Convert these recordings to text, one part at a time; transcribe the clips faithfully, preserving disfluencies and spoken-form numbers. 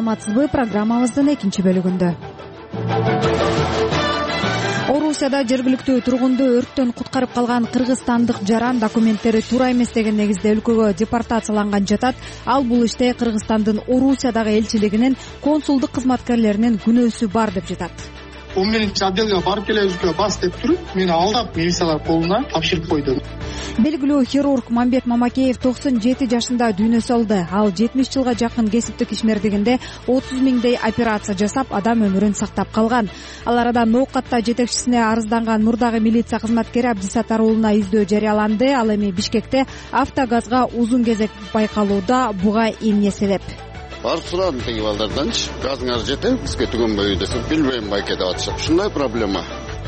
саламатсызбы, программабыздын экинчи бөлүгүндө. Орусияда жергиликтүү тургунду өрттөн куткарып калган кыргызстандык жаран документтери туура эмес деген негизде өлкөгө депортацияланган жатат. Ал бул иште Кыргызстандын Орусиядагы элчилигинин консулдук кызматкерлеринин күнөөсү бар деп жатат. он биринчи отделге барып келебизге бас деп туруп, мени алдап милициялар колуна тапшырып койду. Белгилүү хирург Мамбет Мамакеев токсон жети жашында дүйнө салды. Ал жетимиш жылга жакын кесиптик ишмердигинде отуз миңдей операция жасап, адам өмүрүн сактап калган. Ал арада Ноокатта жетекчисине арызданган мурдагы милиция кызматкери Абдисаттар уулуна издөө жарыяланды. Ал эми Бишкекте автогазга узун кезек байкалууда буга эмне себеп? Барып сурадым тиги балдарданчы. Газыңар жетеби бизге түгөнбөйбү десем, билбейм байке деп атышат. Ушундай проблема.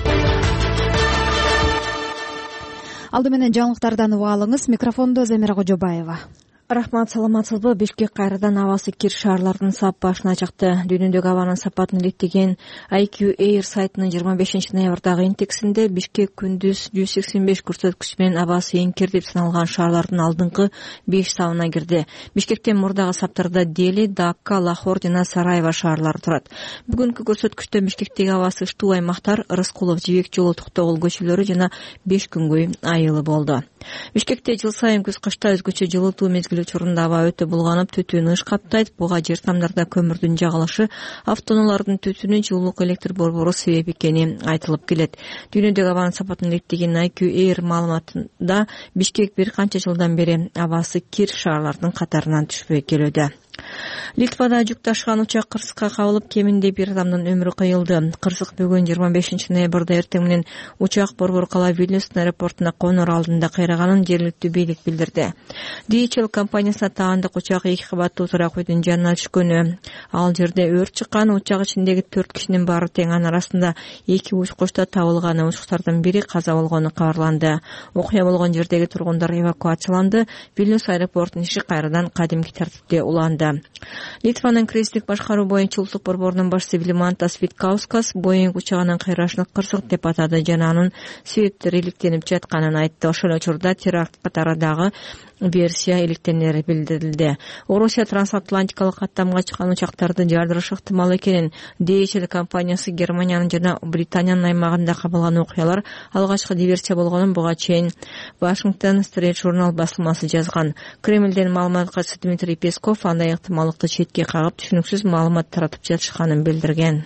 Алды менен жаңылыктардан уга алыңыз. Микрофондо Замира Кожобаева. Рахмат, саламатсызбы? Бишкек кайрадан абасы кир шаарлардын сап башына чыкты. Дүйнөдөгү абанын сапатын иликтеген ай кью Air сайтынын жыйырма бешинчи ноябрдагы индексинде Бишкек күндүз жүз сексен беш көрсөткүч менен абасы эң кир деп саналган шаарлардын алдыңкы беш сабына кирди. Бишкектен мурдагы саптарда Дели, Дакка, Лахор жана Сараево шаарлары турат. Бүгүнкү көрсөткүчтө Бишкектеги абасы ыштуу аймактар Рыскулов, Жибек жолу, Токтогул көчөлөрү жана беш күнгөй айылы болду. Бишкекте жыл сайын күз-кышта өзгөчө жылытуу мезгили учурунда аба өтө булганып, түтүн ыш каптайт. Буга жер тамдарда көмүрдүн жагылышы, автоунаалардын түтүнү, жылуулук электр борбору себеп экени айтылып келет. Дүйнөдөгү абанын сапатын иликтеген ай кью Air маалыматында Бишкек бир канча жылдан бери абасы кир шаарлардын катарынан түшпөй келүүдө. Литвада жүк ташыган учак кырсыкка кабылып, кеминде бир адамдын өмүрү кыйылды. Кырсык бүгүн жыйырма бешинчи ноябрда эртең менен учак борбор кала Вильнюс аэропортуна конор алдында кайраганын жергиликтүү бийлик билдирди. ди эйч эл компаниясына таандык учак эки кабаттуу турак үйдүн жанына түшкөнү. Ал жерде өрт чыккан, учак ичиндеги төрт кишинин баары тең, анын арасында эки учкучта табылган. Учуктардын бири каза болгону кабарланды. Окуя болгон жердеги тургундар эвакуацияланды. Вильнюс аэропортунун иши кайрадан кадимки тартипте уланды. Литванын крейстик башкаруу боюнча улуттук борборунун башчысы Вилмантас Виткаускас Боинг учагынын кыйрашын кырсык деп атады жана анын себептери иликтенип жатканын айтты. Ошол учурда теракт катарындагы версия иликтенери билдирилди. Орусия трансатлантикалык каттамга чыккан учактарды жардырышы ыктымал экенин ди эйч эл компаниясы Германиянын жана Британиянын аймагында кабылган окуялар алгачкы диверсия болгонун буга чейин Washington Street Journal басылмасы жазган. Кремлден маалымат катчысы Дмитрий Песков андай ыктымалдыкты четке кагып, түшүнүксүз маалымат таратып жатышканын билдирген.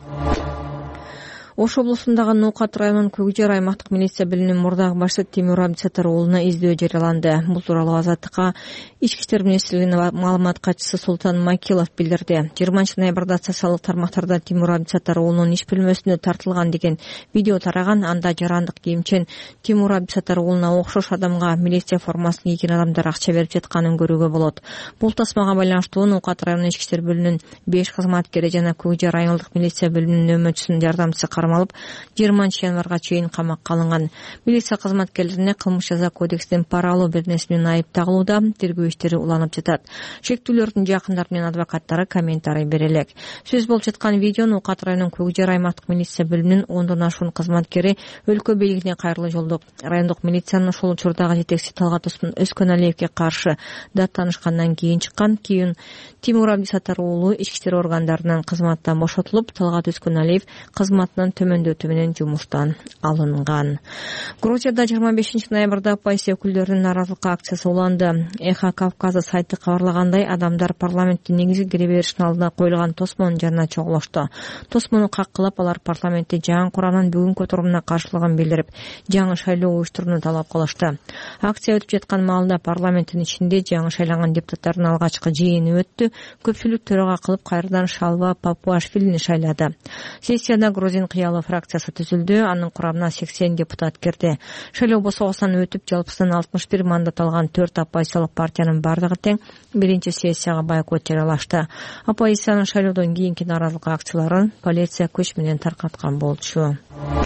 Ош облусундагы Ноокат районунун Көкжар аймактык милиция бөлүмүнүн мурдагы башчысы Тимур Абдисаттар уулуна издөө жарыяланды. Бул тууралуу Азаттыкка Ички иштер министрлигинин маалымат катчысы Султан Макилов билдирди. жыйырманчы ноябрда социалдык тармактарда Тимур Абдисаттар уулунун иш бөлмөсүнө тартылган деген видео тараган. Анда жарандык кийимчен Тимур Абдисаттар уулуна окшош адамга милиция формасын кийген адамдар акча берип жатканын көрүүгө болот. Бул тасмага байланыштуу Ноокат районунун ички иштер бөлүмүнүн беш кызматкери жана Көкжар айылдык милиция бөлүмүнүн нөмөчүсүнүн жардамчысы кармалып, жыйырманчы январга чейин камакка алынган. Милиция кызматкерлерине кылмыш жаза кодексинин пара алуу бир нерсе менен айып тагылууда. Тергөө иштери уланып жатат. Шектүүлөрдүн жакындары менен адвокаттары комментарий бере элек. Сөз болуп жаткан видео Ноокат районунун Көкжар аймактык милиция бөлүмүнүн ондон ашуун кызматкери өлкө бийлигине кайрылуу жолдоп райондук милициянын ошол учурдагы жетекчиси Талгат Өскөналиевке каршы даттанышкандан кийин чыккан. Кийин Тимур Абдисаттар уулу ички иштер органдарынын кызматтан бошотулуп, Талгат Өскөналиев кызматынан төмөндөтүү менен жумуштан алынган. Грузияда жыйырма бешинчи ноябрда оппозиция өкүлдөрүнүн нааразылык акциясы уланды. Эхо Кавказа сайты кабарлагандай, адамдар парламенттин негизги кире беришинин алдына коюлган тосмонун жанына чогулушту. Тосмону каккылап, алар парламентте жаңы курамдын бүгүнкү отурумуна каршылыгын билдирип, жаңы шайлоо уюштурууну талап кылышты. Акция өтүп жаткан маалда парламенттин ичинде жаңы шайланган депутаттардын алгачкы жыйыны өттү. Көпчүлүк төрага кылып кайрадан Шалва Папуашвилини шайлады. Сессияда Грузин кыялы фракциясы түзүлдү. Анын курамына сексен депутат кирди. Шайлоо босогосунан өтүп, жалпысынан алтымыш бир мандат алган төрт оппозициялык партиянын бардыгы тең биринчи сессияга бойкот жарыялашты. Оппозициянын шайлоодон кийинки нааразылык акцияларын полиция күч менен таркаткан болчу.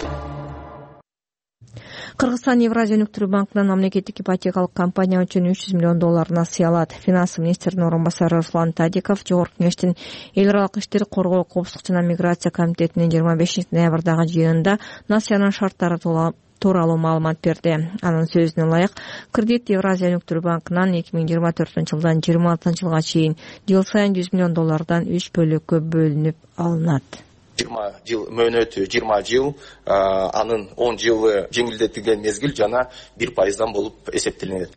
Кыргызстан Евразия өнүктүрүү банкынан мамлекеттик ипотекалык компания үчүн үч жүз миллион доллар насыя алат. Финансы министринин орун басары Руслан Тадиков Жогорку Кеңештин эл аралык иштер коргоо, коопсуздук жана миграция комитетинин жыйырма бешинчи ноябрдагы жыйынында насыянын шарттары тууралуу маалымат берди. Анын сөзүнө ылайык, кредит Евразия өнүктүрүү банкынан эки миң жыйырма төртүнчү жылдан жыйырма алтынчы жылга чейин жыл сайын жүз миллион доллардан үч бөлүккө бөлүнүп алынат. жыйырма жыл мөөнөтү жыйырма жыл, анын он жылы жеңилдетилген мезгил жана бир пайыздан болуп эсептелинет.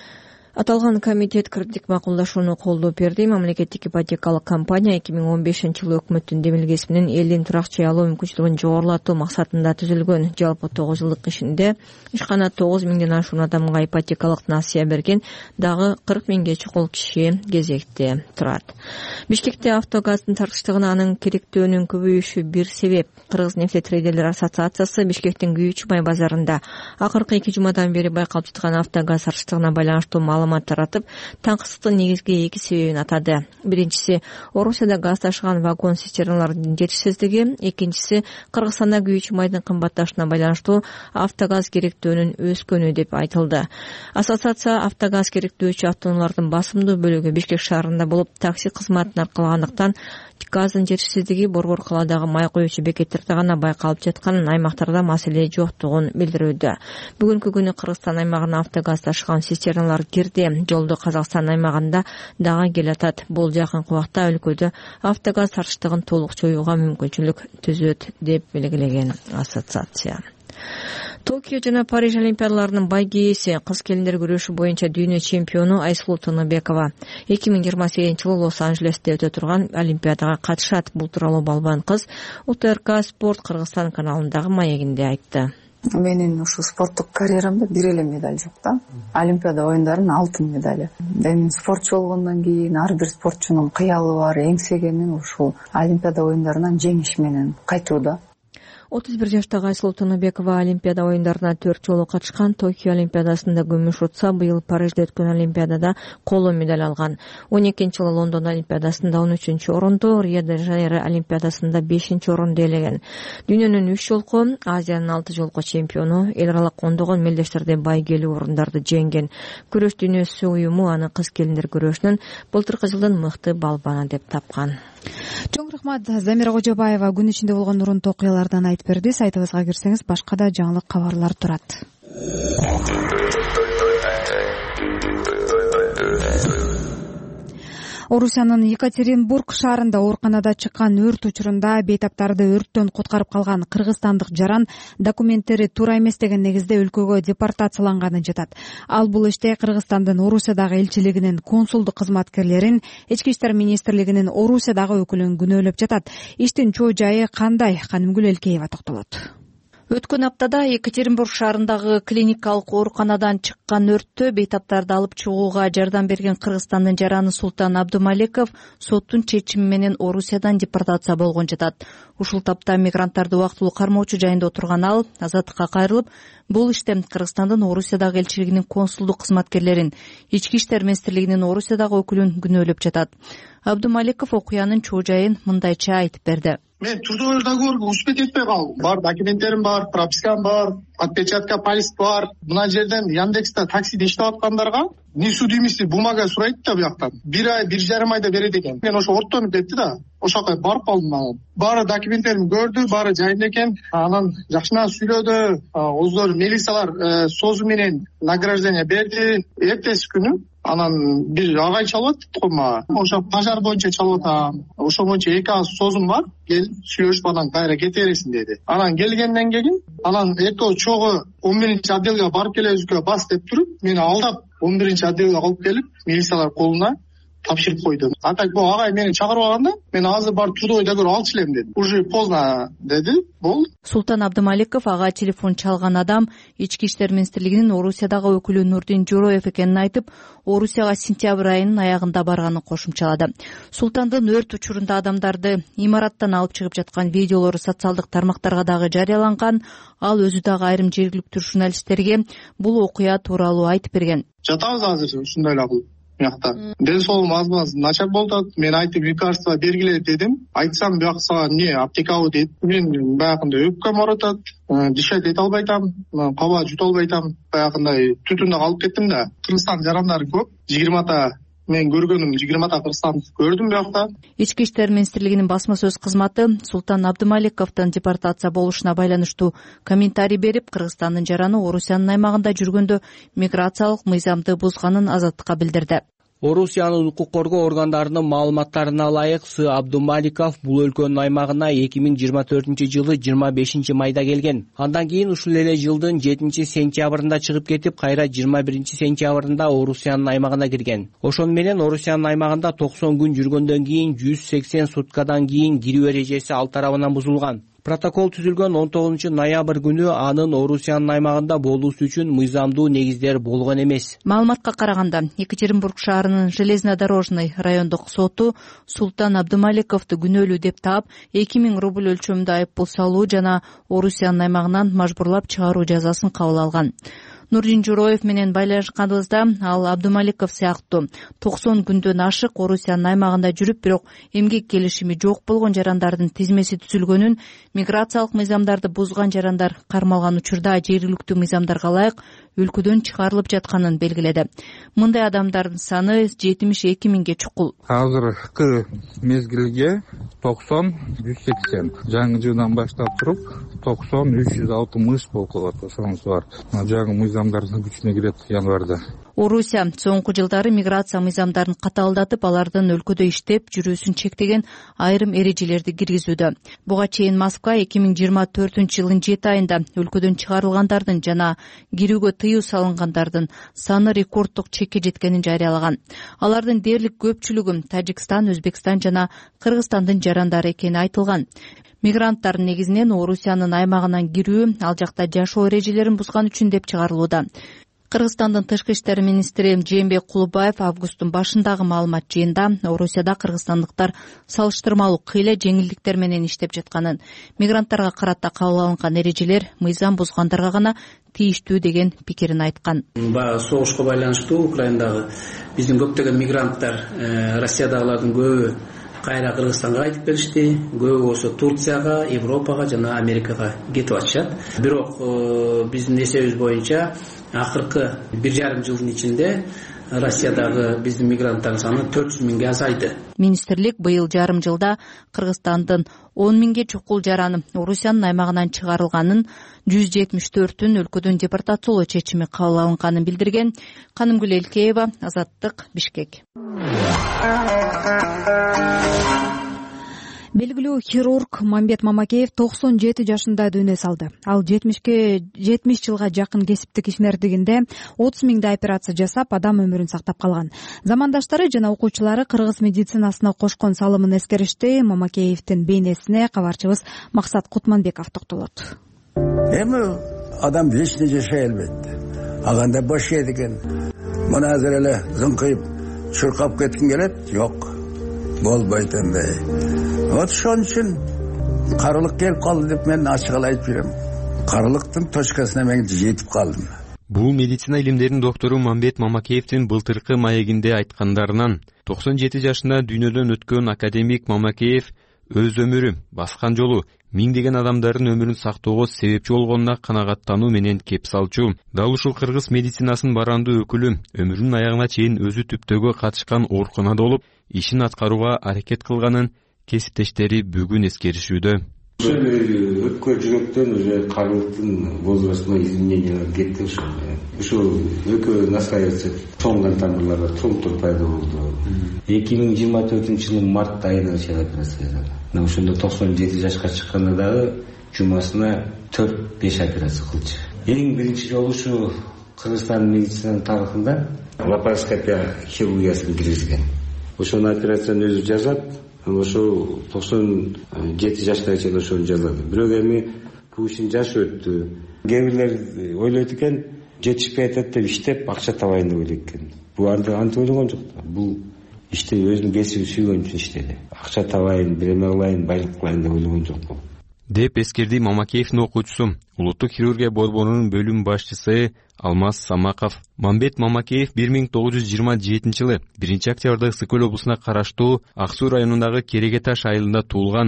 Аталган комитет кредиттик макулдашууну колдоо берди. Мамлекеттик ипотекалык компания эки миң он бешинчи жылы өкмөттүн демилгеси менен элдин турак жай алуу мүмкүнчүлүгүн жогорулатуу максатында түзүлгөн. Жалпы тогуз жылдык ишинде ишкана тогуз миңден ашуун адамга ипотекалык насыя берген, дагы кырк миңге чукул киши кезекте турат. Бишкекте автогаздын тартыштыгына анын керектөөнүн көбөйүшү бир себеп. Кыргыз нефтетрейдерлер ассоциациясы Бишкектин Күйүүчү май базарында акыркы эки жумадан бери байкалып жаткан автогаз тартыштыгына байланыштуу маалымат таратып, таңкысыздыктын негизги эки себебин атады. Биринчиси Орусияда газ ташыган вагон цистерналардын жетишсиздиги, экинчиси Кыргызстанда күйүүчү майдын кымбатташына байланыштуу автогаз керектөөнүн өскөнү деп айтылды. Ассоциация автогаз керектөөчү автоунаалардын басымдуу бөлүгү Бишкек шаарында болуп, такси кызматын аркалагандыктан газдын жетишсиздиги борбор калаадагы май куюучу бекеттерде гана байкалып жатканын, аймактарда маселе жоктугун билдирүүдө. Бүгүнкү күнү Кыргызстан аймагына автогаз ташыган цистерналар кирди. Жолду Казакстан аймагында дагы келатат. Бул жакынкы убакта өлкөдө автогаз тартыштыгын толук жоюуга мүмкүнчүлүк түзөт деп белгилеген ассоциация. Токио жана Париж олимпиадаларынын байгээси, кыз келиндер күрөшү боюнча дүйнө чемпиону Айсулуу Тыныбекова эки миң жыйырма сегизинчи жылы Лос-Анжелесте өтө турган олимпиадага катышат. Бул тууралуу балбан кыз У Т Р К Спорт Кыргызстан каналындагы маегинде айтты. Менин ушу спорттук карьерамда бир эле медаль жок да. Олимпиада оюндарынын алтын медали. Эми спортчу болгондон кийин ар бир спортчунун кыялы бар, эңсегени ушул Олимпиада оюндарынан жеңиш менен кайтуу да. отуз бир жаштагы Айсулуу Тыныбекова Олимпиада оюндарына төрт жолу катышкан. Токио олимпиадасында күмүш утса, быйыл Парижде өткөн олимпиадада коло медаль алган. он экинчи жылы Лондон олимпиадасында он үчүнчү орунду, Рио-де-Жанейро олимпиадасында бешинчи орунду ээлеген. Дүйнөнүн үч жолку, Азиянын алты жолку чемпиону, эл аралык ондогон мелдештерде байгелүү орундарды жеңген. Күрөш дүйнөсү уюму аны кыз келиндер күрөшүнүн былтыркы жылдын мыкты балбаны деп тапкан. Чоң рахмат. Замира Кожобаева күн ичинде болгон урунтуу окуялардан айтып берди. Сайтыбызга кирсеңиз башка да жаңылык кабарлар турат. Орусиянын Екатеринбург шаарында ооруканада чыккан өрт учурунда бейтаптарды өрттөн куткарып калган кыргызстандык жаран документтери туура эмес деген негизде өлкөгө депортацияланганы жатат. Ал бул иште Кыргызстандын Орусиядагы элчилигинин консулдук кызматкерлерин, Ички иштер министрлигинин Орусиядагы өкүлүн күнөөлөп жатат. Иштин чоо жайы кандай? Канымгүл Элкеева токтолот. Өткөн аптада Екатеринбург шаарындагы клиникалык ооруканадан чыккан өрттө бейтаптарды алып чыгууга жардам берген Кыргызстандын жараны Султан Абдумаликов соттун чечими менен Орусиядан депортация болгон жатат. Ушул тапта мигранттарды убактылуу кармоочу жайында отурган ал азаттыкка кайрылып, бул иште Кыргызстандын Орусиядагы элчилигинин консулдук кызматкерлерин, Ички иштер министрлигинин Орусиядагы өкүлүн күнөөлөп жатат. Абдумаликов окуянын чоо жайын мындайча айтып берди. Мен трудовой договорго успеть этпей калдым. Бар документтерим бар, пропискам бар, отпечатка пальцев бар. Мына жерден Яндексте таксиде иштеп аткандарга несудимости бумага сурайт да бияктан. Бир ай, бир жарым айда берет экен. Мен ошо ортонуп кетти да. Ошол жака барып калдым анан. Баары документтеримди көрдү, баары жайында экен. Анан жакшынан сүйлөдү. Оздор милициялар созу менен награждение берди. Эртеси күнү анан бир агай чалып атты го мага. Ошо пожар боюнча чалып атам. Ошо боюнча эки аз созум бар. Кел сүйлөшүп анан кайра кете бересиң деди. Анан келгенден кийин анан экөө чогуу он биринчи отделге барып келебизге бас деп туруп, мени алдап он биринчи отделге алып келип, милициялар колуна тапшырып койду. А так бул агай мени чакырып алганда, мен азыр барып трудовой договор алчу элем дедим. Уже поздно деди. Бул Султан Абдумаликов ага телефон чалган адам Ички иштер министрлигинин Орусиядагы өкүлү Нурдин Жороев экенин айтып, Орусияга сентябрь айынын аягында барганын кошумчалады. Султандын өрт учурунда адамдарды имараттан алып чыгып жаткан видеолору социалдык тармактарга дагы жарыяланган. Ал өзү дагы айрым жергиликтүү журналисттерге бул окуя тууралуу айтып берген. Жатабыз азыр ушундай эле кылып. Мякта. Ден соолугум аз-аз начар болуп атат. Мен айтып лекарство бергиле дедим. Айтсам бuyaksa не аптекабы дейт. Мен баягында өпкөм ооратат, дышать эте албай атам, каба жута албай атам. Баягындай түтүндү алып кеттим да. Кыргызстан жарандары көп. жыйырмата мен көргөнүм жыйырмата кыргызстанды көрдүм биякта. Ички иштер министрлигинин басма сөз кызматы Султан Абдымаликовдун депортация болушуна байланыштуу комментарий берип, Кыргызстандын жараны Орусиянын аймагында жүргөндө миграциялык мыйзамды бузганын Азаттыкка билдирди. Орусиянын укук коргоо органдарынын маалыматтарына ылайык, С. Абдумаликов бул өлкөнүн аймагына эки миң жыйырма төртүнчү жылы жыйырма бешинчи майда келген. Андан кийин ушул эле жылдын жетинчи сентябрында чыгып кетип, кайра жыйырма биринчи сентябрында Орусиянын аймагына кирген. Ошону менен Орусиянын аймагында токсон күн жүргөндөн кийин жүз сексен суткадан кийин кирүү эрежеси ал тарабынан бузулган. Протокол түзүлгөн он тогузунчу ноябрь күнү анын Орусиянын аймагында болуусу үчүн мыйзамдуу негиздер болгон эмес. Маалыматка караганда, Екатеринбург шаарынын Железнодорожный райондук соту Султан Абдымаликовду күнөөлүү деп таап, эки миң рубль өлчөмүндө айыппул салуу жана Орусиянын аймагынан мажбурлап чыгаруу жазасын кабыл алган. Нурдин Журоев менен байланышканыбызда ал Абдымаликов сыяктуу токсон күндөн ашык Орусиянын аймагында жүрүп, бирок эмгек келишими жок болгон жарандардын тизмеси түзүлгөнүн, миграциялык мыйзамдарды бузган жарандар кармалган учурда жергиликтүү мыйзамдарга ылайык өлкөдөн чыгарылып жатканын белгиледи. Мындай адамдардын саны жетимиш эки миңге чукул. Азыркы мезгилге токсон жүз сексен, жаңы жылдан баштап туруп токсон үч жүз алтымыш болуп калат. Ошонусу бар. Жаңы мыйзамдардын күчүнө кирет январда. Орусия соңку жылдары миграция мыйзамдарын катаалдатып, алардын өлкөдө иштеп жүрүүсүн чектеген айрым эрежелерди киргизүүдө. Буга чейин Москва эки миң жыйырма төртүнчү жылдын жети айында өлкөдөн чыгарылгандардын жана кирүүгө тыюу салынгандардын саны рекорддук чекке жеткенин жарыялаган. Алардын дээрлик көпчүлүгү Тажикстан, Өзбекстан жана Кыргызстандын жарандары экени айтылган. Мигранттардын негизинен Орусиянын аймагынан кирүү, ал жакта жашоо эрежелерин бузган үчүн деп чыгарылууда. Кыргызстандын тышкы иштер министри Жээнбек Кулубаев августтун башындагы маалымат жыйында Орусияда кыргызстандыктар салыштырмалуу кыйла жеңилдиктер менен иштеп жатканын, мигранттарга карата кабыл алынган эрежелер мыйзам бузгандарга гана тийиштүү деген пикирин айткан. Баягы согушка байланыштуу Украинадагы биздин көптөгөн мигранттар, Россиядагылардын көбү кайра Кыргызстанга кайтып келишти, көбү болсо Турцияга, Европага жана Америкага кетип атышат. Бирок биздин эсебибиз боюнча акыркы бир жарым жылдын ичинде Россиядагы биздин мигранттардын саны төрт жүз миңге азайды. Министрлик быйыл жарым жылда Кыргызстандын он миңге чукул жараны Орусиянын аймагынан чыгарылганын, жүз жетимиш төртүн өлкөдөн депортациялоо чечими кабыл алынганын билдирген. Канымгүл Элкеева, Азаттык, Бишкек. Белгилүү хирург Мамбет Мамакеев токсон жети жашында дүйнө салды. Ал жетимишке жетимиш жылга жакын кесиптик ишмердигинде отуз миңдей операция жасап, адам өмүрүн сактап калган. Замандаштары жана окуучулары кыргыз медицинасына кошкон салымын эскеришти. Мамакеевдин бейнесине кабарчыбыз Максат Кутманбеков токтолот. Эми адам вечный жашай албайт. Аганда бош эдиген. Мына азыр эле зыңкыйып, чуркап кеткин келет? Жок. Болбойт андай. Вот ошон үчүн карылык келип калды деп мен ачык эле айтып жүрөм. Карылыктын точкасына мен жетип калдым. Бул медицина илимдеринин доктору Мамбет Мамакеевдин былтыркы маегинде айткандарынан токсон жети жашында дүйнөдөн өткөн академик Мамакеев өз өмүрү, баскан жолу миңдеген адамдардын өмүрүн сактоого себепчи болгонуна канагаттануу менен кеп салчу. Дал ушул кыргыз медицинасынын барандуу өкүлү өмүрүнүн аягына чейин өзү түптөгө катышкан ооруканада болуп, ишин аткарууга аракет кылганын кесиптештери бүгүн эскеришүүдө. Өткөн жүрөктөн уже карылыктын возрастына изменениялар кетти. Ушул өкө настраиваться тоңган тамырларда тромбтор пайда болду. эки миң жыйырма төртүнчү жылдын март айында начал операция жасады. Мына ошондо токсон жети жашка чыкканда дагы жумасына төрт беш операция кылчу. Эң биринчи жолу ушу Кыргызстан медицинанын тарыхында лапароскопия хирургиясын киргизген. Ошону операцияны өзү жасап, ошо токсон жети жашка чейин ошону жасады. Бирок эми бул ишин жашы өттү. Кээ бирлер ойлойт экен, жетишпей атат деп иштеп акча табайын деп ойлойт экен. Бул анда антип ойлогон жок да. Бул иште өзүнүн кесибин сүйгөн үчүн иштеди. Акча табайын, биреме кылайын, байлык кылайын деп ойлогон жок бул. Деп эскерди Мамакеевдин окуучусу, улуттук хирургия борборунун бөлүм башчысы Алмаз Самаков. Мамбет Мамакеев бир миң тогуз жүз жыйырма жетинчи жылы биринчи октябрда Ысык көл облусуна караштуу Ак Суу районундагы Кереге Таш айылында туулган.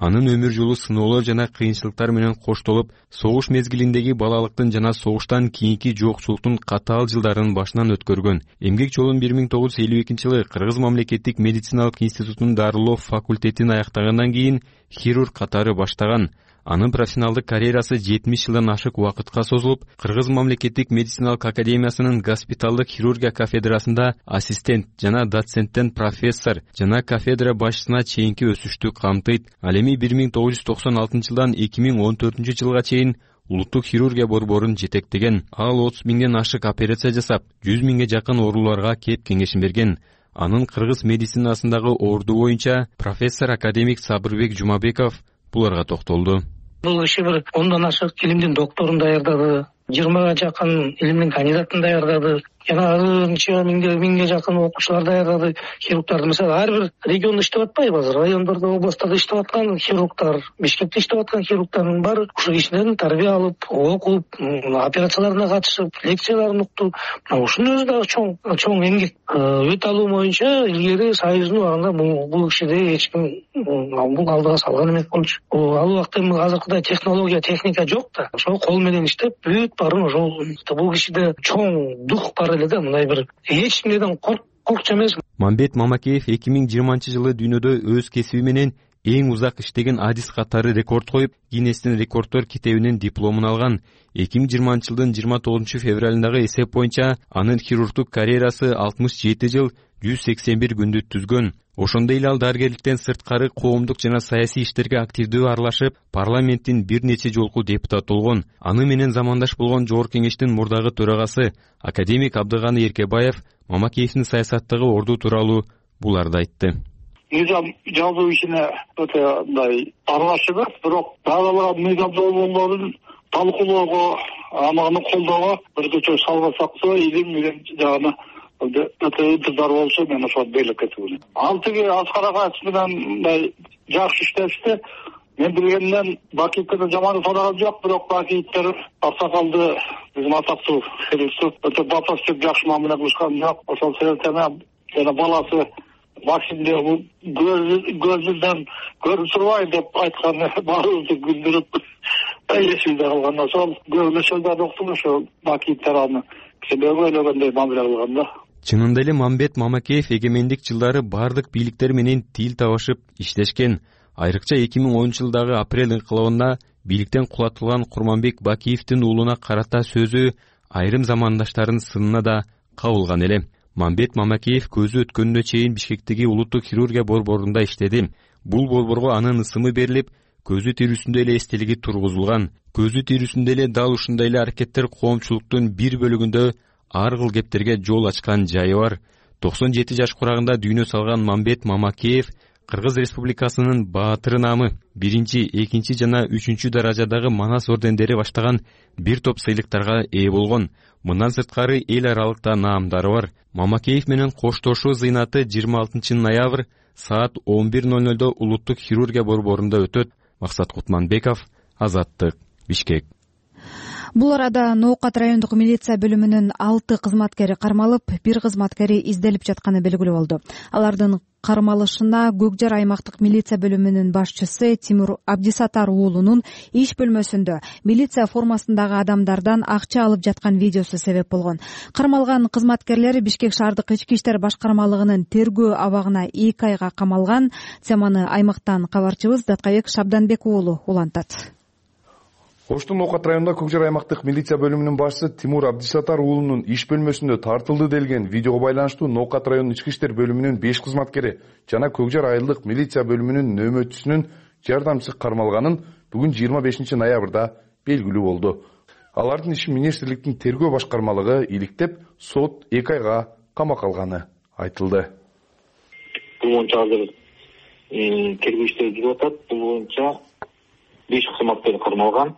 Анын өмүр жолу сыноолор жана кыйынчылыктар менен коштолуп, согуш мезгилиндеги балалыктын жана согуштан кийинки жокчулуктун катаал жылдарын башынан өткөргөн. Эмгек жолун бир миң тогуз жүз элүү экинчи жылы Кыргыз мамлекеттик медициналык институтунун дарылоо факультетин аяктагандан кийин хирург катары баштаган. Анын профессионалдык карьерасы жетимиш жылдан ашык убакытка созулуп, Кыргыз мамлекеттик медициналык академиясынын госпиталдык хирургия кафедрасында ассистент жана доценттен профессор жана кафедра башчысына чейинки өсүштү камтыйт. Ал эми бир миң тогуз жүз токсон алтынчы жылдан эки миң он төртүнчү жылга чейин улуттук хирургия борборун жетектеген. Ал отуз миңден ашык операция жасап, жүз миңге жакын ооруларга кеп кеңешин берген. Анын кыргыз медицинасындагы орду боюнча профессор академик Сабырбек Жумабеков буларга токтолду. Бул киши бир ондон ашык илимдин докторун даярдады, жыйырмага жакын илимдин кандидатын даярдады, жана анча миңге миңге жакын окуучулар даярдады, хирургтарды. Мисалы, ар бир региондо иштеп атпайбы азыр? Райондордо, областтарда иштеп аткан хирургтар, Бишкекте иштеп аткан хирургтардын баары ушул кишилердин тарбия алып, окуп, операцияларына катышып, лекцияларын укту. Ушунун өзү дагы чоң чоң эмгек. Өт алуу боюнча илгери Союздун убагында бул кишиде эч ким бул алдыга салган эмес болчу. Ал убакта эми азыркыдай технология, техника жок да. Ошол кол менен иштеп, бүт баарын ошол бул кишиде чоң дух бар эле да, мындай бир эч кимден коркчу эмес. Мамбет Мамакеев эки миң жыйырманчы жылы дүйнөдө өз кесиби менен эң узак иштеген адис катары рекорд коюп, Гиннестин рекорддор китебинин дипломун алган. эки миң жыйырманчы жылдын жыйырма тогузунчу февралындагы эсеп боюнча анын хирургдук карьерасы алтымыш жети жыл жүз сексен бир күндү түзгөн. Ошондой эле ал дарыгерликтен сырткары коомдук жана саясий иштерге активдүү аралашып, парламенттин бир нече жолку депутат болгон. Аны менен замандаш болгон Жогорку кеңештин мурдагы төрагасы академик Абдыганы Эркебаев Мамакеевдин саясаттагы орду тууралуу буларды айтты. Мыйзам жазуу ишине өтө мындай аралашып, бирок дагы мыйзам долбоорлорун талкуулоого, аны колдоого өзгөчө салгансаксы илим менен жагына өтө ынтызар болсо мен ошол белек кетип. Ал тиги Аскар Акаев менен мындай жакшы иштешти. Мен билгенден Бакиевден жаман сураган жок, бирок Бакиевдер аксакалды биздин атактуу хирург өтө батастык жакшы мамиле кылышкан жок. Ошол себептен жана баласы Максимде көзүнөн көрүп турбайм деп айткан баарыбызды күлдүрүп эсимде калган. Ошол көбүнчө доктур ошол Бакиевдер аны кишилерге ойлогондой мамиле кылган да. Чынында эле Мамбет Мамакеев эгемендик жылдары бардык бийликтер менен тил табышып иштешкен. Айрыкча эки миң онунчу жылдагы апрель инкылабында бийликтен кулатылган Курманбек Бакиевдин уулуна карата сөзү айрым замандаштардын сынына да кабылган эле. Мамбет Мамакеев көзү өткөнүнө чейин Бишкектеги улуттук хирургия борборунда иштеди. Бул борборго анын ысымы берилип, көзү тирүүсүндө эле эстелиги тургузулган. Көзү тирүүсүндө эле дал ушундай эле аракеттер коомчулуктун бир бөлүгүндө ар кыл кептерге жол ачкан жайы бар. токсон жети жаш курагында дүйнө салган Мамбет Мамакеев Кыргыз Республикасынын баатыры наамы, биринчи, экинчи жана үчүнчү даражадагы Манас ордендери баштаган бир топ сыйлыктарга ээ болгон. Мындан сырткары эл аралыкта наамдары бар. Мамакеев менен коштошуу зыйнаты жыйырма алтынчы ноябрь саат он бир ноль нольдо улуттук хирургия борборунда өтөт. Максат Кутманбеков, Азаттык, Бишкек. Бул арада Ноокат райондук милиция бөлүмүнүн алты кызматкери кармалып, бир кызматкери изделип жатканы белгилүү болду. Алардын кармалышына Көкжар аймактык милиция бөлүмүнүн башчысы Тимур Абдисатар уулунун иш бөлмөсүндө милиция формасындагы адамдардан акча алып жаткан видеосу себеп болгон. Кармалган кызматкерлер Бишкек шаардык ички иштер башкармалыгынын тергөө абагына эки айга камалган. Теманы аймактан кабарчыбыз Даткабек Шабданбек уулу улантат. Оштун Ноокат районунда Көкжар аймактык милиция бөлүмүнүн башчысы Тимур Абдисатар уулунун иш бөлмөсүндө тартылды делген видеого байланыштуу Ноокат районунун ички иштер бөлүмүнүн беш кызматкери жана Көкжар айылдык милиция бөлүмүнүн нөөмөтчүсүнүн жардамчысы кармалганын бүгүн жыйырма бешинчи ноябрда белгилүү болду. Алардын ишин министрликтин тергөө башкармалыгы иликтеп, сот эки айга камакка алганы айтылды. Бул боюнча азыр тергөө иштери жүрүп атат. Бул боюнча беш кызматкер кармалган.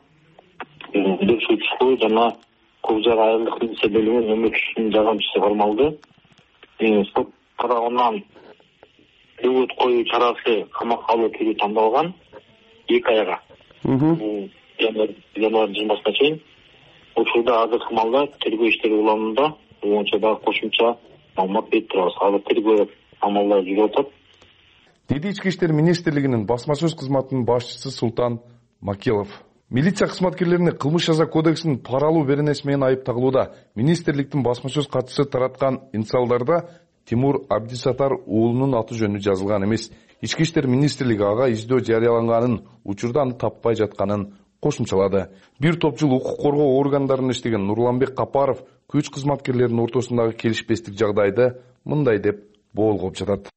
Дөкчүлүк жана Көкжар айылдык милиция бөлүмүнүн нөөмөтчүсүнүн жардамчысы кармалды. Сот тарабынан дөбөт коюу чарасы камакка алуу түрү тандалган эки айга. Бул январь жыйырмасына чейин. Учурда азыркы маалда тергөө иштери уланууда. Бул боюнча дагы кошумча маалымат берип турабыз. Азыр тергөө амалдары жүрүп атат. деди ички иштер министрлигинин басма сөз кызматынын башчысы Султан Макелов. Милиция кызматкерлерине кылмыш жаза кодексинин пара алуу беренеси менен айыпталууда. Министрликтин басма сөз катчысы тараткан инсалдарда Тимур Абдисатар уулунун аты жөнү жазылган эмес. Ички иштер министрлиги ага издөө жарыяланганын, учурда аны таппай жатканын кошумчалады. Бир топ жыл укук коргоо органдарында иштеген Нурланбек Капаров күч кызматкерлеринин ортосундагы келишпестик жагдайды мындай деп боолгоп жатат.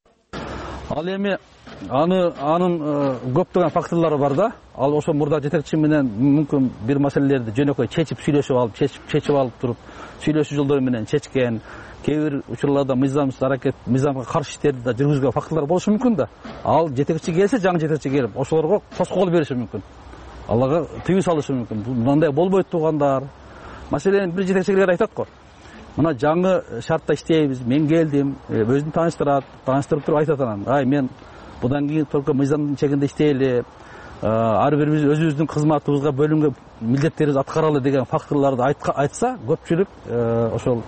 Ал эми аны анын көптөгөн факторлору бар да. Ал ошо мурда жетекчи менен мүмкүн бир маселелерди жөнөкөй чечип сүйлөшүп алып, чечип чечип алып туруп, сүйлөшүү жолдору менен чечкен. Кээ бир учурларда мыйзамсыз аракет, мыйзамга каршы иштерди да жүргүзгөн факторлор болушу мүмкүн да. Ал жетекчи келсе, жаңы жетекчи келип, ошолорго тоскоол бериши мүмкүн. Аларга тыюу салышы мүмкүн. Мындай болбойт туугандар. Маселени бир жетекчилер айтат го. Мына жаңы шартта иштейбиз, мен келдим, өзүн тааныштырат, тааныштырып туруп айтат анан. Ай, мен будан кийин только мыйзамдын чегинде иштейли, ар бирибиз өзүбүздүн кызматыбызга бөлүнгөн милдеттерибизди аткаралы деген факторлорду айтса, көпчүлүк ошол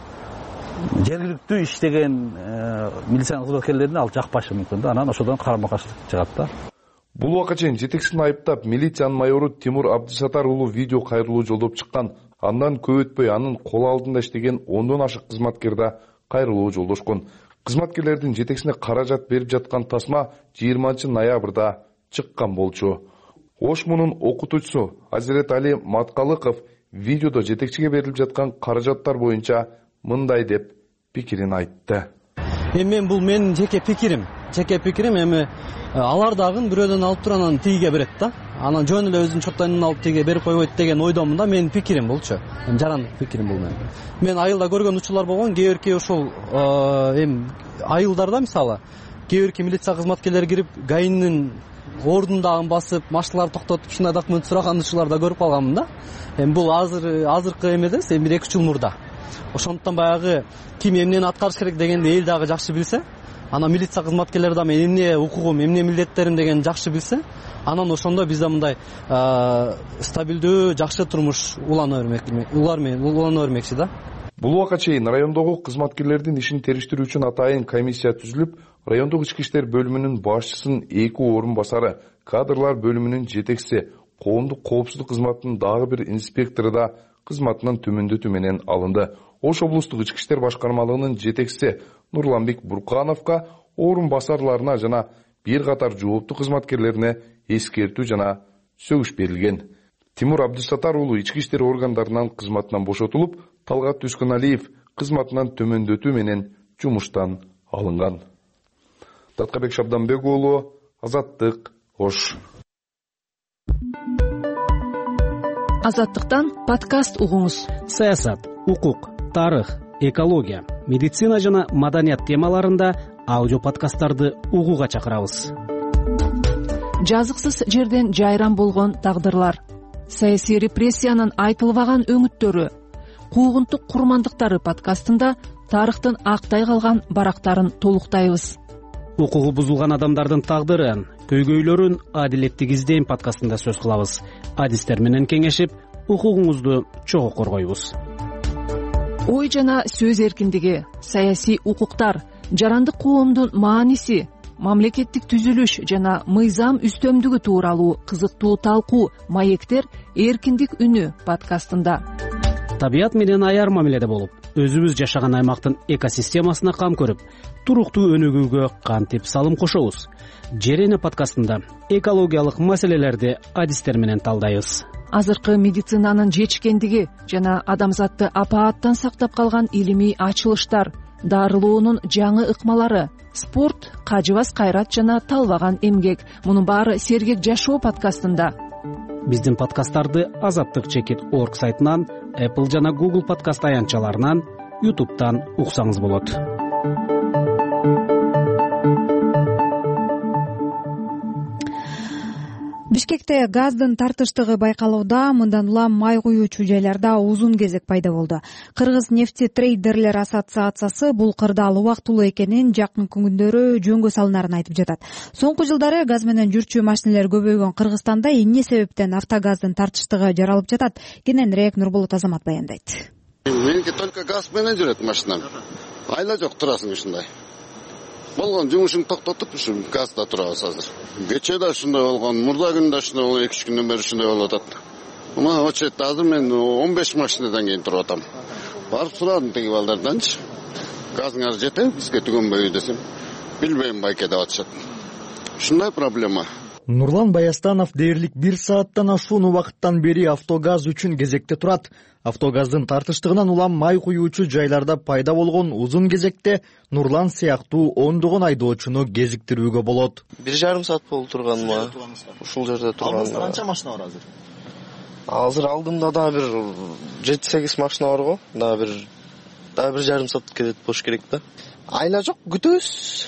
жергиликтүү иштеген милициянын кызматкерлерине ал жакпашы мүмкүн да. Анан ошодон карама каршылык чыгат да. Бул убакка чейин жетекчисин айыптап, милициянын майору Тимур Абдисатар уулу видео кайрылуу жолдоп чыккан. Андан көп өтпөй анын кол алдында иштеген ондон ашык кызматкер да кайрылуу жолдошкон. Кызматкерлердин жетекчисине каражат берип жаткан тасма жыйырманчы ноябрда чыккан болчу. Ошмунун окутуучусу Азирет Али Маткалыков видеодо жетекчиге берилип жаткан каражаттар боюнча мындай деп пикирин айтты. Эми мен бул менин жеке пикирим. Жеке пикирим эми алар дагы бирөөдөн алып туруп анан тигиге берет да. Анан жөн эле өзүнүн чоттойнун алып тиге берип койбойт деген ойдомун да. Менин пикирим болчу. Эми жарандык пикирим бул менин. Мен айылда көргөн учурлар болгон, кээ бирки ошол эми айылдарда мисалы кээ бирки милиция кызматкерлери кирип гаинин ордундагын басып, машиналарды токтотуп, ушундай документ сураган учурларда көрүп калганмын да. Эми бул азыр азыркы эмеде, эми бир эки үч жыл мурда. Ошондуктан баягы ким эмнени аткарыш керек дегенди эл дагы жакшы билсе, анан милиция кызматкерлери да мен эмне укугум, эмне милдеттерим дегенди жакшы билсе, анан ошондо биз да мындай стабилдүү, жакшы турмуш улана бермек, улар менен улана бермекчи да. Бул убакка чейин райондогу кызматкерлердин ишин териштирүү үчүн атайын комиссия түзүлүп, райондук ички иштер бөлүмүнүн башчысынын эки орун басары, кадрлар бөлүмүнүн жетекчиси, коомдук коопсуздук кызматынын дагы бир инспектору да кызматынан төмөндөтүү менен алынды. Ош облустук ички иштер башкармалыгынын жетекчиси Нурланбек Буркановго орун басарларына жана бир катар жооптуу кызматкерлерине эскертүү жана сөгүш берилген. Тимур Абдисатар уулу ички иштер органдарынан кызматынан бошотулуп, Талгат Түскөналиев кызматынан төмөндөтүү менен жумуштан алынган. Таткабек Шабданбек уулу, Азаттык, Ош. Азаттыктан подкаст угуңуз. Саясат, укук, тарых, экология, медицина жана маданият темаларында аудио подкасттарды угууга чакырабыз. Жазыксыз жерден жайран болгон тагдырлар, саясий репрессиянын айтылбаган өңүттөрү, куугунтук курмандыктары подкастында тарыхтын актай калган барактарын толуктайбыз. Укугу бузулган адамдардын тагдырын, көйгөйлөрүн адилеттик издейм подкастында сөз кылабыз. Адистер менен кеңешип, укугуңузду чогуу коргойбуз. Ой жана сөз эркиндиги, саясий укуктар, жарандык коомдун мааниси, мамлекеттик түзүлүш жана мыйзам үстөмдүгү тууралуу кызыктуу талкуу маектер эркиндик үнү подкастында. Табият менен аяр мамиледе болуп, өзүбүз жашаган аймактын экосистемасына кам көрүп, туруктуу өнүгүүгө кантип салым кошобуз. Жер эне подкастында экологиялык маселелерди адистер менен талдайбыз. Азыркы медицинанын жетишкендиги жана адамзатты апааттан сактап калган илимий ачылыштар, дарылоонун жаңы ыкмалары, спорт, кажыбас кайрат жана талбаган эмгек. Мунун баары сергек жашоо подкастында. Биздин подкасттарды Азаттык чекит орг сайтынан, Apple жана Google подкаст аянтчаларынан, YouTube'дан уксаңыз болот. Бишкекте газдын тартыштыгы байкалууда, мындан улам май куюучу жайларда узун кезек пайда болду. Кыргыз нефти трейдерлер ассоциациясы бул кырдаал убактылуу экенин, жакын күндөрү жөнгө салынарын айтып жатат. Соңку жылдары газ менен жүрчү машиналар көбөйгөн Кыргызстанда эмне себептен автогаздын тартыштыгы жаралып жатат? Кененирээк Нурболот Азамат баяндайт. Меники только газ менен жүрөт машинам. Айла жок, турасың ушундай. болгон жумушуңду токтотуп ушу газда турабыз азыр. Кечээ да ушундай болгон, мурда күн да ушундай болгон, эки үч күндөн бери ушундай болуп атат. Мына очередде азыр мен он беш машинадан кийин туруп атам. Барып сурадым тиги балдарданчы. Газыңар жетеби бизге түгөнбөйбү десем, билбейм байке деп атышат. Ушундай проблема. Нурлан Баястанов дээрлик бир сааттан ашуун убакыттан бери автогаз үчүн кезекте турат. Автогаздын тартыштыгынан улам май куюучу жайларда пайда болгон узун кезекте Нурлан сыяктуу ондогон айдоочуну кезиктирүүгө болот. Бир жарым саат болуп турганыма. Ушул жерде турган. Алдыңызда канча машина бар азыр? Азыр алдымда дагы бир жети сегиз машина бар го. Дагы бир дагы бир жарым саат кетет болуш керек да. Айла жок, күтөбүз.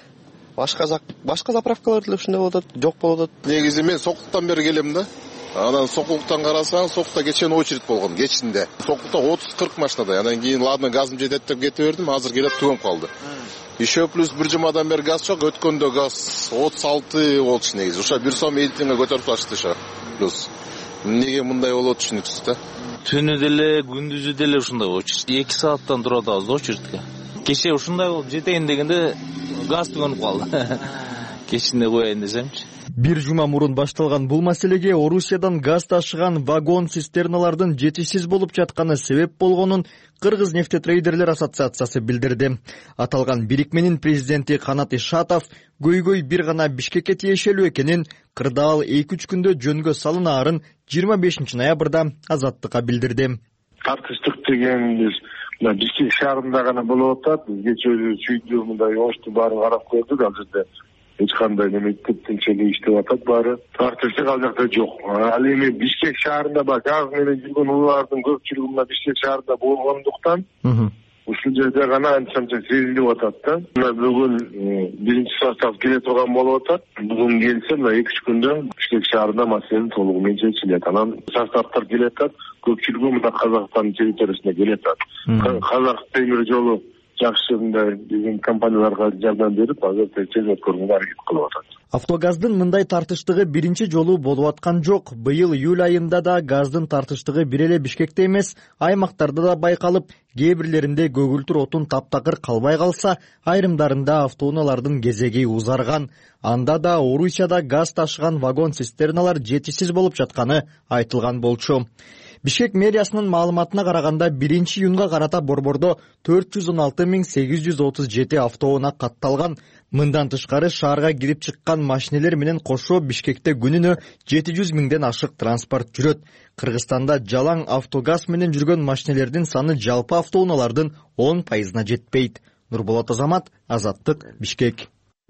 Башка башка заправкалар деле ушундай болуп атат, жок болуп атат. Негизи мен Сокулуктан бери келем да. Анан Сокулуктан карасаң, Сокулукта кечен очередь болгон, кечинде. Сокулукта отуз кырк машинада. Анан кийин ладно газым жетет деп кете бердим, азыр келет түгөнүп калды. Еще плюс бир жумадан бери газ жок, өткөндө газ отуз алты болчу негизи. Ошо бир сом элүү теңге көтөрүп ташты ошо. Плюс эмнеге мындай болот түшүнүксүз да. Түнү деле, күндүзү деле ушундай очередь. эки сааттан туруп атабыз очередке. Кеше ушундай болуп жетейин дегенде газ түгөнүп калды. Кечинде коеюн десемчи. Бир жума мурун башталган бул маселеге Орусиядан газ ташыган вагон цистерналардын жетишсиз болуп жатканы себеп болгонун Кыргыз нефтетрейдерлер ассоциациясы билдирди. Аталган бирикменин президенти Канат Ишатов көйгөй бир гана Бишкекке тиешелүү экенин, кырдаал эки үч күндө жөнгө салынаарын жыйырма бешинчи ноябрда Азаттыкка билдирди. Тартыштык деген биз Бишкек шаарында гана болуп атат. Кечээ сүйдүү мындай ошту баарын карап көрдүк, ал жерде эч кандай неме тынчылык иштеп атат баары. Тартыштык ал жакта жок. Ал эми Бишкек шаарында бар газ менен жүргөн улуулардын көпчүлүгү мына Бишкек шаарында болгондуктан ушул жерде гана анча-мынча сезилип атат да. Мына бүгүн биринчи состав келе турган болуп атат. Бүгүн келсе мына эки үч күндө Бишкек шаарында маселе толугу менен чечилет. Анан составдар келе атат, көпчүлүгү мына Казакстан территориясына келе атат. Казак темир жолу жакшы мындай биздин компанияларга жардам берип, азыр тезирээк көргөнгө аракет кылып атат. Автогаздын мындай тартыштыгы биринчи жолу болуп аткан жок. Быйыл июль айында да газдын тартыштыгы бир эле Бишкекте эмес, аймактарда да байкалып, кээ бирлеринде көгүлтүр отун таптакыр калбай калса, айрымдарында автоунаалардын кезеги узарган. Анда да Орусияда газ ташыган вагон цистерналар жетишсиз болуп жатканы айтылган болчу. Бишкек мэриясынын маалыматына караганда биринчи июнга карата борбордо төрт жүз он алты миң сегиз жүз отуз жети автоунаа катталган. Мындан тышкары шаарга кирип чыккан машинелер менен кошо Бишкекте күнүнө жети жүз миңден ашык транспорт жүрөт. Кыргызстанда жалаң автогаз менен жүргөн машинелердин саны жалпы автоунаалардын он пайызына жетпейт. Нурболот Азамат, Азаттык, Бишкек.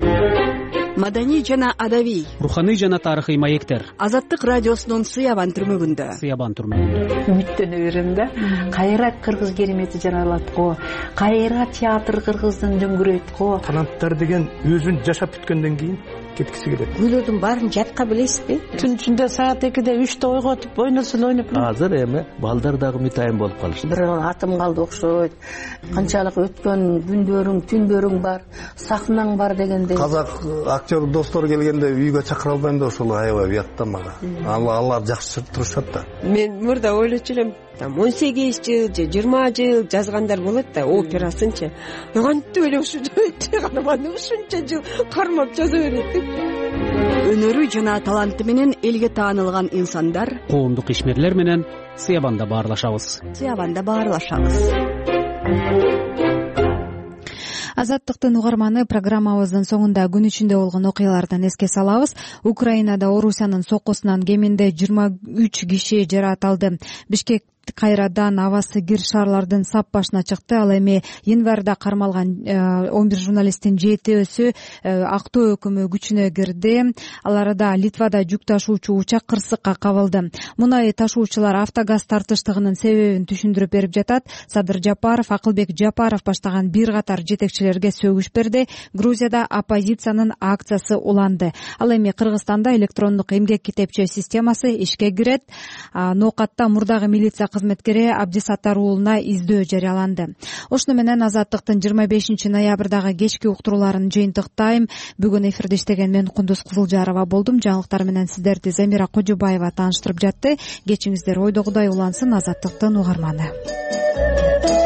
Маданий жана адабий, руханий жана тарыхый маектер. Азаттык радиосунун Сыябан түрмөгүндө. Сыябан түрмөгүндө. Үмүттөнө берем да. Кайра кыргыз керемети жаралат го. Кайра театр кыргыздын дөңгүрөйт го. Таланттар деген өзүн жашап бүткөндөн кийин кеткиси келет. Күйлөрдүн баарын жатка билесизби? Түн ичинде саат экиде үчтө ойготуп ойносун ойноп. Азыр эми балдар дагы мытайын болуп калышты. Бир атым калды окшойт. Канчалык өткөн күндөрүң, түндөрүң бар, сахнаң бар дегенде. Казак актер достор келгенде үйгө чакыра албайм да ошол аябай уятта мага. Алар жакшы турушат да. Мен мурда ойлочу элем, там он сегиз жыл же жыйырма жыл жазгандар болот да, операсынчы. Кантип эле ушу гана ушунча жыл кармап жаза берет. Өнөрү жана таланты менен элге таанылган инсандар коомдук ишмерлер менен Сыябанда баарлашабыз. Сыябанда баарлашабыз. Азаттыктын угарманы программабыздын соңунда күн ичинде болгон окуялардан эске салабыз. Украинада Орусиянын соккусунан кеминде жыйырма үч киши жаракат алды. Бишкек кайрадан абасы кир шаарлардын сап башына чыкты. Ал эми январда кармалган он бир журналисттин жетөөсү актоо өкүмү күчүнө кирди. Аларда Литвада жүк ташуучу учак кырсыкка кабылды. Мунай ташуучулар автогаз тартыштыгынын себебин түшүндүрүп берип жатат. Садыр Жапаров, Акылбек Жапаров баштаган бир катар жетекчилерге сөгүш берди. Грузияда оппозициянын акциясы уланды. Ал эми Кыргызстанда электрондук эмгек китепче системасы ишке кирет. Ноокатта мурдагы милиция кызметкери Абдисаттар уулуна издөө жарыяланды. Ошону менен Азаттыктын жыйырма бешинчи ноябрдагы кечки уктурууларын жыйынтыктайм. Бүгүн эфирде иштеген мен Кундуз Кызылжарова болдум. Жаңылыктар менен сиздерди Замира Кожобаева тааныштырып жатты. Кечиңиздер ойдогудай улансын. Азаттыктын угарманы.